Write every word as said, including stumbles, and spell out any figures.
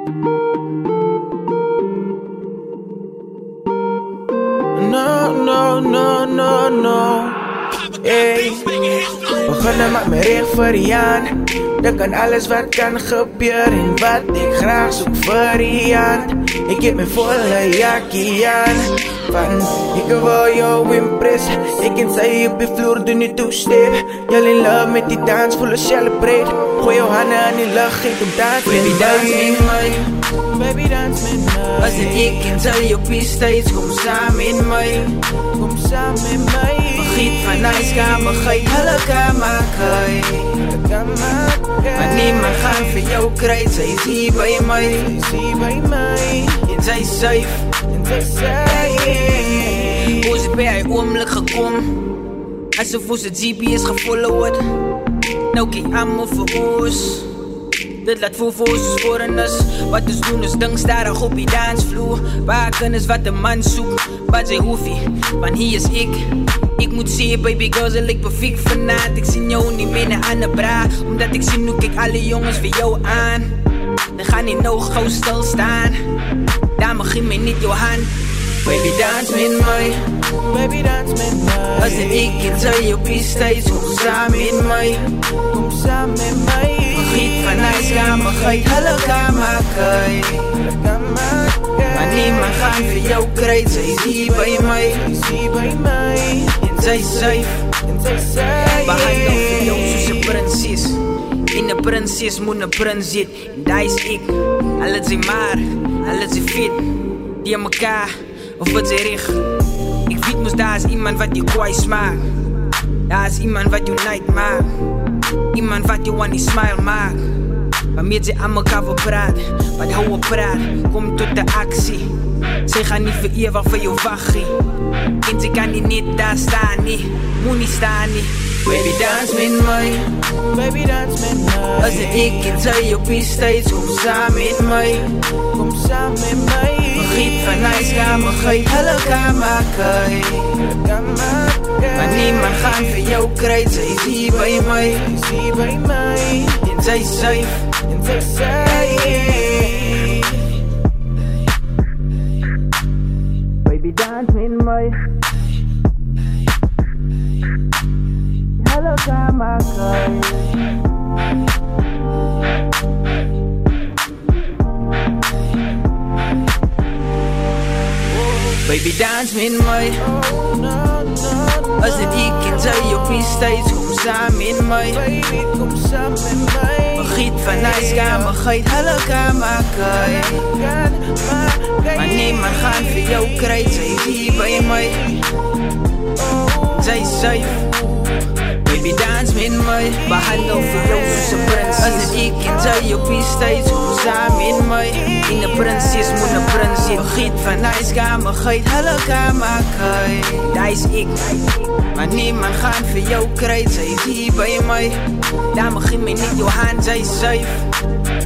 No, no, no, no, no. Hey, beginnen met mijn variant. Dat kan alles wat kan gebeuren. En wat ik graag zoek variant. Ik heb mijn volle jakkie aan. Van, ik wil jou impressen. Ik kan zeggen op de vloer, doe niet two-step. Jij in love met die dans, volle celebrate. Gooi jouw handen aan die lucht, geef hem dans. Baby, dans met mij. Baby, dans met mij. Als het ik kan zeggen op die stage, kom samen met mij. Kom samen met mij. Vergiet van nice kamer, ga je hele kamer kijken. Maar niemand gaat voor jou krijgen, zij is hier bij mij. Zij is hier bij mij. En zij is safe. En zij is safe. Hoe is het bij hij oomlijk gekomen? Alsof onze G P is gefollowed. Nou kijk allemaal voor ons. Dit laat voel voor ons voor en us. Wat ons doen is ding starig op die dansvloer. Waken is wat de man zoekt. Wat zij hoefie, want hier is ik. Ik moet zien baby girl, ze lijkt perfect vanavond. Ik zie jou niet meer naar de bra. Omdat ik zie nu kijk alle jongens voor jou aan. Dan gaan die nog gauw stilstaan. Dame geef me niet jouw hand. Baby dans met mij. Baby, dans met mij. Als het ik kan zeggen op die stage, kom samen met mij. Kom samen met mij. Vergiet van nice kamer, ga je hele kamer kijken. Maar niemand gaat voor jou krijgen, zij is hier bij mij. Zij is hier bij mij. En zij is safe. En zij is safe. Behandel voor jou zoals een prinses. In een prinses moet een prins zitten. En daar is ik. Alles zijn maar, alles zijn fit. Die aan elkaar, of wat ze richt. Ik weet moest daar is iemand wat je kwaai smaakt. Daar is iemand wat je night maakt. Iemand wat je aan die smile maakt. Waarmee ze aan elkaar wil praten. Wat houden praten, kom tot de actie. Zij gaan niet voor eeuwig voor jou wachten. En ze kan niet niet daar staan, niet. Moet niet staan, niet. Baby dans met mij. Baby, dans met mij. Als het ik kan zeggen op die stage, kom samen met mij. Kom samen met mij. Vergiet van nice kamer, ga je hele kamer kijken. Maar niemand gaat voor jou krijgen, zij is hier bij mij. Zij is hier bij mij. En zij is safe. En zij is safe. Baby dans met mij. Hele kamer kijken. Baby dans met mij. Als het ik kan zeggen op die stage, kom samen met mij. Baby, kom samen met mij. Vergiet van nice kamer, ga je hele kamer kijken. Maar niemand gaat voor jou krijgen, zij is hier bij mij. Zij is safe. Baby dans met mij. Behandel voor jou zoals een prins. Als het ik kan zeggen op die stage, kom samen met mij. In een prinses moet een prins zitten. Vergiet van nice kamer, ga je hele kamer kijken. Daar is ik. Maar niemand gaat voor jou krijgen, zij is hier bij mij. Dame geef me niet jouw hand, zij is safe.